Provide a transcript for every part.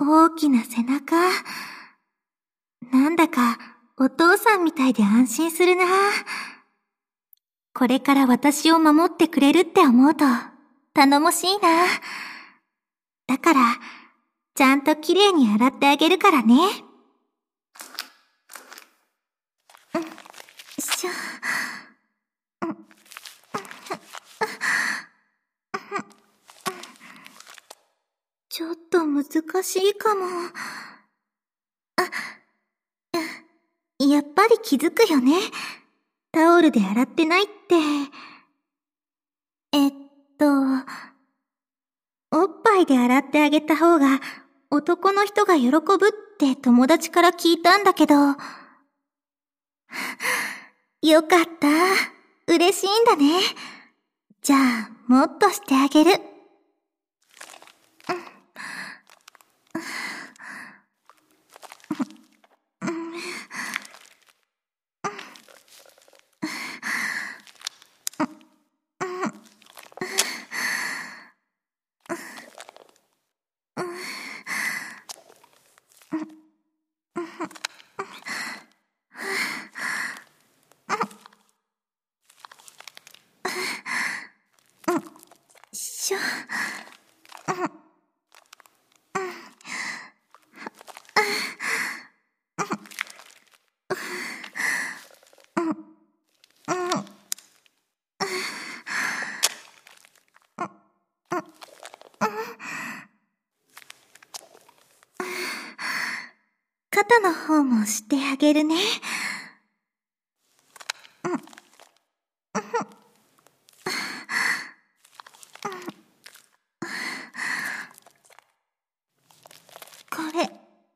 大きな背中。なんだかお父さんみたいで安心するな。これから私を守ってくれるって思うと頼もしいな。だから、ちゃんときれいに洗ってあげるからね。しょ。ちょっと難しいかも。やっぱり気づくよね。タオルで洗ってないって。おっぱいで洗ってあげた方が男の人が喜ぶって友達から聞いたんだけど。よかった。嬉しいんだね。じゃあ、もっとしてあげる。しょ。肩の方もしてあげるね。これ、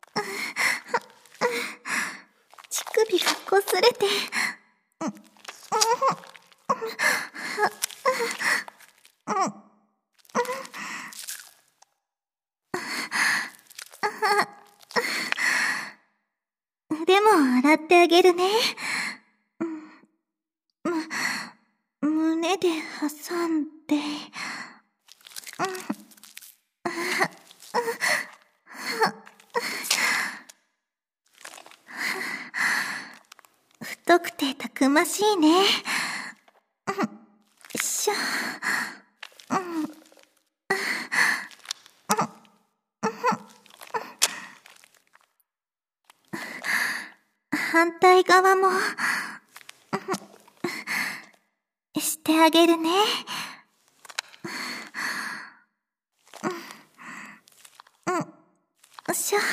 乳首が擦れて。腕も洗ってあげるね。胸で挟んで。太くてたくましいね。しょ。反対側もしてあげるね。しょ。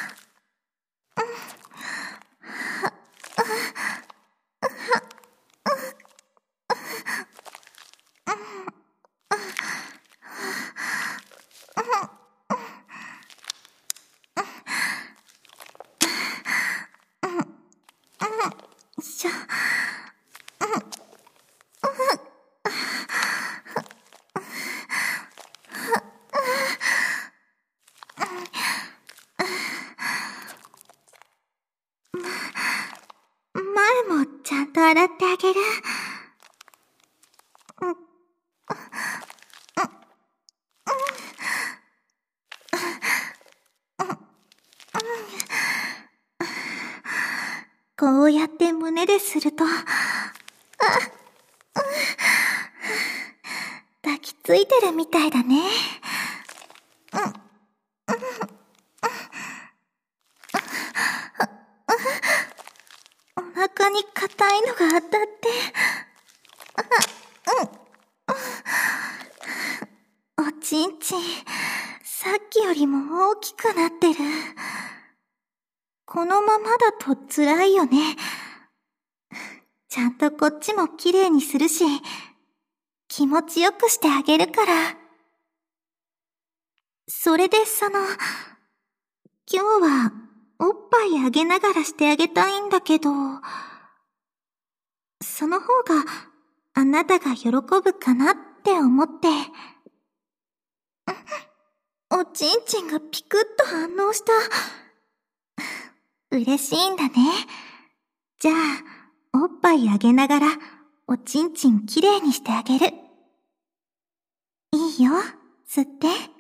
しょ。前もちゃんと洗ってあげる。こうやって胸ですると、抱きついてるみたいだね。お腹に硬いのが当たって、おちんちん、さっきよりも大きくなってる。このままだと辛いよね。ちゃんとこっちもきれいにするし、気持ちよくしてあげるから。それで今日はおっぱいあげながらしてあげたいんだけど、その方があなたが喜ぶかなって思って。おちんちんがピクッと反応した。嬉しいんだね。じゃあ、おっぱいあげながらおちんちんきれいにしてあげる。いいよ、吸って。